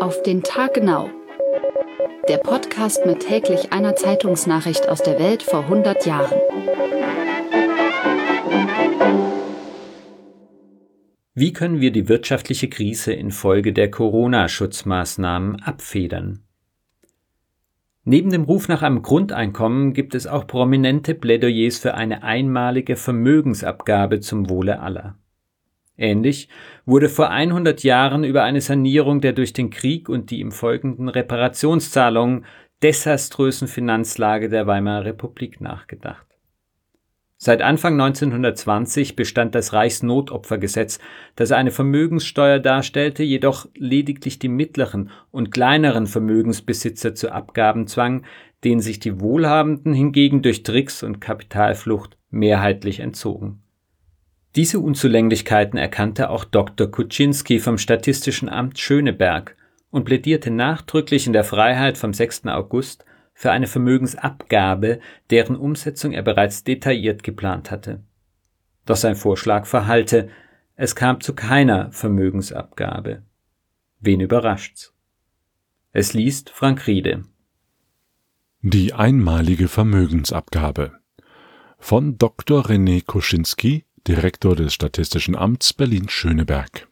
Auf den Tag genau. Der Podcast mit täglich einer Zeitungsnachricht aus der Welt vor 100 Jahren. Wie können wir die wirtschaftliche Krise infolge der Corona-Schutzmaßnahmen abfedern? Neben dem Ruf nach einem Grundeinkommen gibt es auch prominente Plädoyers für eine einmalige Vermögensabgabe zum Wohle aller. Ähnlich wurde vor 100 Jahren über eine Sanierung der durch den Krieg und die ihm folgenden Reparationszahlungen desaströsen Finanzlage der Weimarer Republik nachgedacht. Seit Anfang 1920 bestand das Reichsnotopfergesetz, das eine Vermögenssteuer darstellte, jedoch lediglich die mittleren und kleineren Vermögensbesitzer zu Abgaben zwang, denen sich die Wohlhabenden hingegen durch Tricks und Kapitalflucht mehrheitlich entzogen. Diese Unzulänglichkeiten erkannte auch Dr. Kuczynski vom Statistischen Amt Schöneberg und plädierte nachdrücklich in der Freiheit vom 6. August für eine Vermögensabgabe, deren Umsetzung er bereits detailliert geplant hatte. Doch sein Vorschlag verhallte, es kam zu keiner Vermögensabgabe. Wen überrascht's? Es liest Frank Riede. Die einmalige Vermögensabgabe von Dr. René Kuczynski, Direktor des Statistischen Amts Berlin-Schöneberg.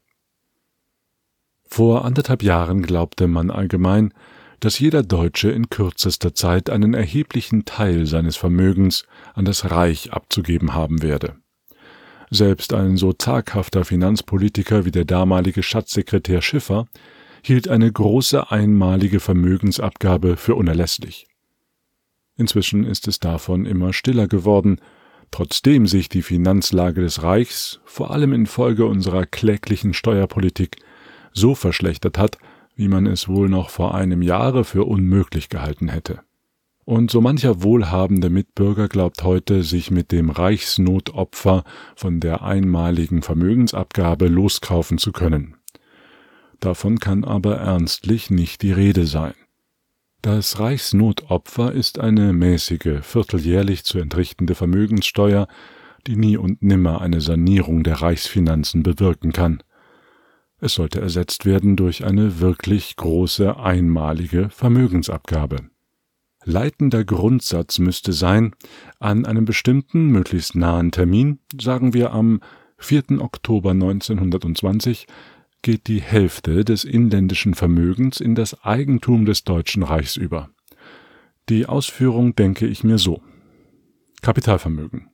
Vor 1,5 Jahren glaubte man allgemein, dass jeder Deutsche in kürzester Zeit einen erheblichen Teil seines Vermögens an das Reich abzugeben haben werde. Selbst ein so zaghafter Finanzpolitiker wie der damalige Schatzsekretär Schiffer hielt eine große einmalige Vermögensabgabe für unerlässlich. Inzwischen ist es davon immer stiller geworden, trotzdem sich die Finanzlage des Reichs, vor allem infolge unserer kläglichen Steuerpolitik, so verschlechtert hat, wie man es wohl noch vor einem Jahre für unmöglich gehalten hätte. Und so mancher wohlhabende Mitbürger glaubt heute, sich mit dem Reichsnotopfer von der einmaligen Vermögensabgabe loskaufen zu können. Davon kann aber ernstlich nicht die Rede sein. Das Reichsnotopfer ist eine mäßige, vierteljährlich zu entrichtende Vermögenssteuer, die nie und nimmer eine Sanierung der Reichsfinanzen bewirken kann. Es sollte ersetzt werden durch eine wirklich große einmalige Vermögensabgabe. Leitender Grundsatz müsste sein, an einem bestimmten, möglichst nahen Termin, sagen wir am 4. Oktober 1920, geht die Hälfte des inländischen Vermögens in das Eigentum des Deutschen Reichs über. Die Ausführung denke ich mir so. Kapitalvermögen.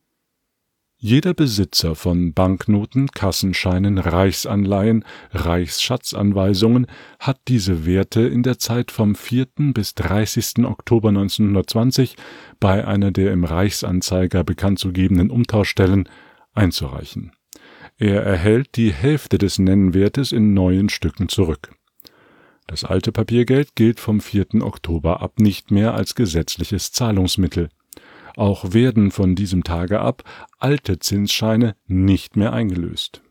Jeder Besitzer von Banknoten, Kassenscheinen, Reichsanleihen, Reichsschatzanweisungen hat diese Werte in der Zeit vom 4. bis 30. Oktober 1920 bei einer der im Reichsanzeiger bekannt zu gebenden Umtauschstellen einzureichen. Er erhält die Hälfte des Nennwertes in neuen Stücken zurück. Das alte Papiergeld gilt vom 4. Oktober ab nicht mehr als gesetzliches Zahlungsmittel. Auch werden von diesem Tage ab alte Zinsscheine nicht mehr eingelöst.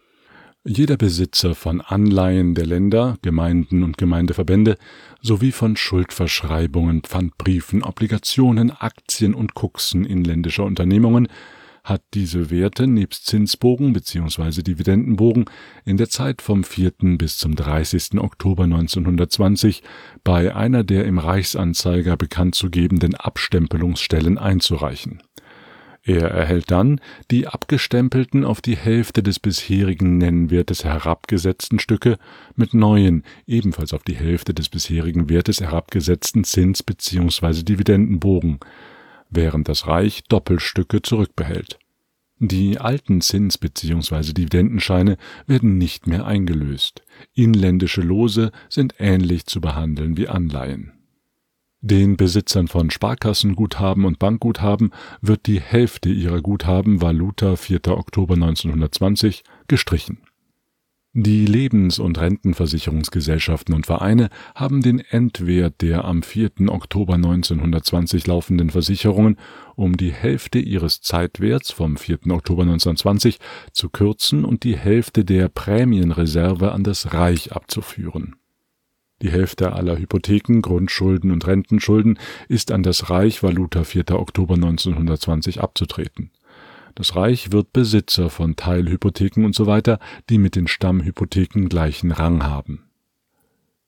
Jeder Besitzer von Anleihen der Länder, Gemeinden und Gemeindeverbände sowie von Schuldverschreibungen, Pfandbriefen, Obligationen, Aktien und Kuxen inländischer Unternehmungen hat diese Werte nebst Zinsbogen bzw. Dividendenbogen in der Zeit vom 4. bis zum 30. Oktober 1920 bei einer der im Reichsanzeiger bekannt zu gebenden Abstempelungsstellen einzureichen. Er erhält dann die abgestempelten auf die Hälfte des bisherigen Nennwertes herabgesetzten Stücke mit neuen, ebenfalls auf die Hälfte des bisherigen Wertes herabgesetzten Zins- bzw. Dividendenbogen, während das Reich Doppelstücke zurückbehält. Die alten Zins- bzw. Dividendenscheine werden nicht mehr eingelöst. Inländische Lose sind ähnlich zu behandeln wie Anleihen. Den Besitzern von Sparkassenguthaben und Bankguthaben wird die Hälfte ihrer Guthaben Valuta 4. Oktober 1920 gestrichen. Die Lebens- und Rentenversicherungsgesellschaften und Vereine haben den Endwert der am 4. Oktober 1920 laufenden Versicherungen um die Hälfte ihres Zeitwerts vom 4. Oktober 1920 zu kürzen und die Hälfte der Prämienreserve an das Reich abzuführen. Die Hälfte aller Hypotheken, Grundschulden und Rentenschulden ist an das Reich Valuta 4. Oktober 1920 abzutreten. Das Reich wird Besitzer von Teilhypotheken usw., die mit den Stammhypotheken gleichen Rang haben.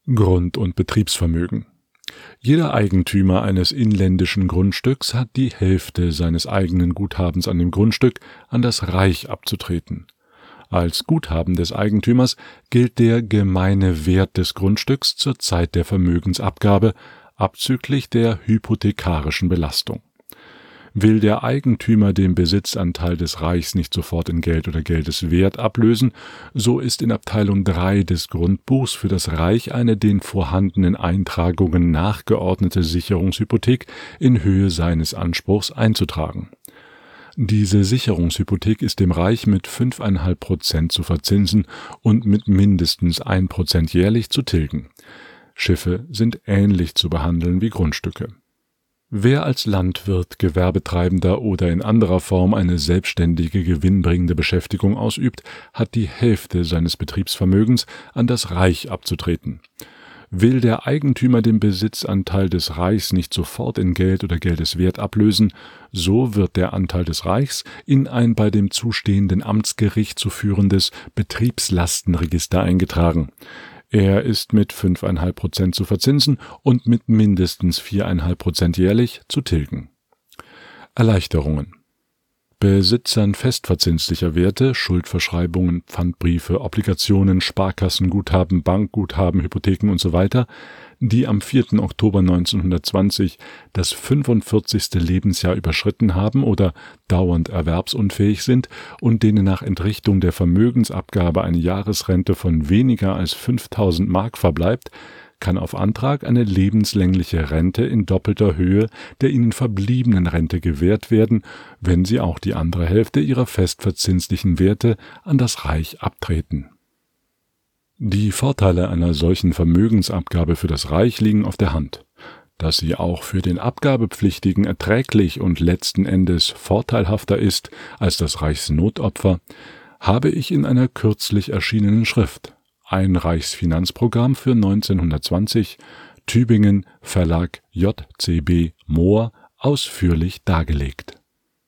Grund- und Betriebsvermögen. Jeder Eigentümer eines inländischen Grundstücks hat die Hälfte seines eigenen Guthabens an dem Grundstück an das Reich abzutreten. Als Guthaben des Eigentümers gilt der gemeine Wert des Grundstücks zur Zeit der Vermögensabgabe, abzüglich der hypothekarischen Belastung. Will der Eigentümer den Besitzanteil des Reichs nicht sofort in Geld oder Geldeswert ablösen, so ist in Abteilung 3 des Grundbuchs für das Reich eine den vorhandenen Eintragungen nachgeordnete Sicherungshypothek in Höhe seines Anspruchs einzutragen. Diese Sicherungshypothek ist dem Reich mit 5,5% zu verzinsen und mit mindestens 1% jährlich zu tilgen. Schiffe sind ähnlich zu behandeln wie Grundstücke. Wer als Landwirt, Gewerbetreibender oder in anderer Form eine selbstständige, gewinnbringende Beschäftigung ausübt, hat die Hälfte seines Betriebsvermögens an das Reich abzutreten. Will der Eigentümer den Besitzanteil des Reichs nicht sofort in Geld oder Geldeswert ablösen, so wird der Anteil des Reichs in ein bei dem zustehenden Amtsgericht zu führendes Betriebslastenregister eingetragen. Er ist mit 5,5% zu verzinsen und mit mindestens 4,5% jährlich zu tilgen. Erleichterungen. Besitzern festverzinslicher Werte, Schuldverschreibungen, Pfandbriefe, Obligationen, Sparkassenguthaben, Bankguthaben, Hypotheken usw., die am 4. Oktober 1920 das 45. Lebensjahr überschritten haben oder dauernd erwerbsunfähig sind und denen nach Entrichtung der Vermögensabgabe eine Jahresrente von weniger als 5.000 Mark verbleibt, kann auf Antrag eine lebenslängliche Rente in doppelter Höhe der ihnen verbliebenen Rente gewährt werden, wenn sie auch die andere Hälfte ihrer festverzinslichen Werte an das Reich abtreten. Die Vorteile einer solchen Vermögensabgabe für das Reich liegen auf der Hand. Dass sie auch für den Abgabepflichtigen erträglich und letzten Endes vorteilhafter ist als das Reichsnotopfer, habe ich in einer kürzlich erschienenen Schrift Ein Reichsfinanzprogramm für 1920, Tübingen, Verlag JCB Mohr, ausführlich dargelegt.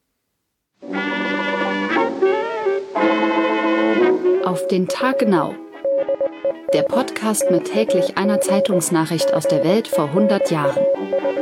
Auf den Tag genau. Der Podcast mit täglich einer Zeitungsnachricht aus der Welt vor 100 Jahren.